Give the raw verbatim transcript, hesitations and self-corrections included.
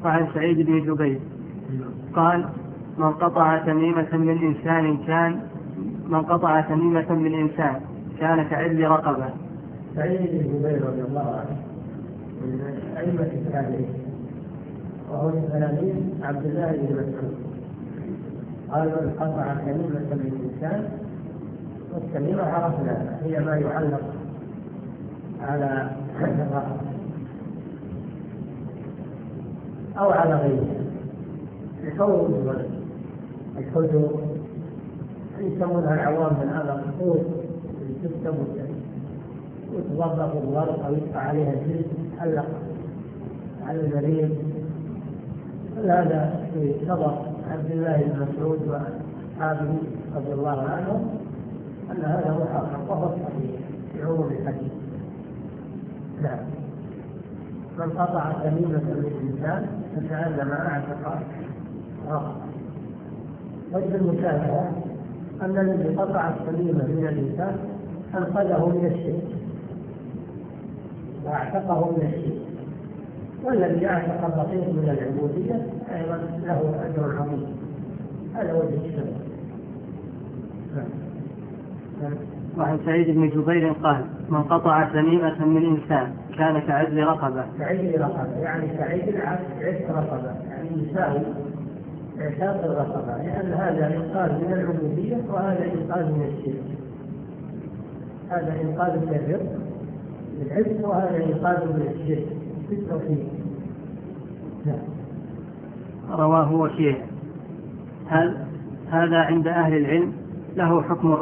وعن سعيد بن جبير قال من قطع تميمة من إنسان كان من قطع تميمة من إنسان كان كعدل رقبة. سعيد بن جبير رضي الله عنه من أئمة التابعين وهو من تلاميذ عبد الله بن مسعود قال من قطع تميمة من إنسان، والتميمة عرفنا هي ما يعلق على الرقبة أو على غيره الحوض الحوض يسمونها العوام من هذا الحوض اللي تكتب وتوظف الورق أو يدفع عليها الجلد تتعلق على المريض. هذا في صدر عبد الله بن مسعود وأصحابه رضي الله عنهم أن هذا محقق وهو صحيح في عموم الحديث. نعم. من قطع تميمة للإنسان فكأنما أعتق رقبة. وجه المشابهة أن الذي قطع التميمة من الإنسان أنقذه من الشرك وأعتقه من الشرك، والذي أعتق البقية من العبودية أيضا له أجر عظيم. هذا وجه الشبه. وعن سعيد بن جبير قال من قطع تميمة من إنسان كان كعدل رقبة. كعدل رقبة يعني كعدل عدل رقبة يعني يساوي اعتاق الرقبة، لأن هذا إنقاذ من العبودية وهذا إنقاذ من الشرك. هذا إنقاذ من الرق بالعبد وهذا إنقاذ من الشرك في التوحيد. رواه وكيع. هذا عند أهل العلم له حكم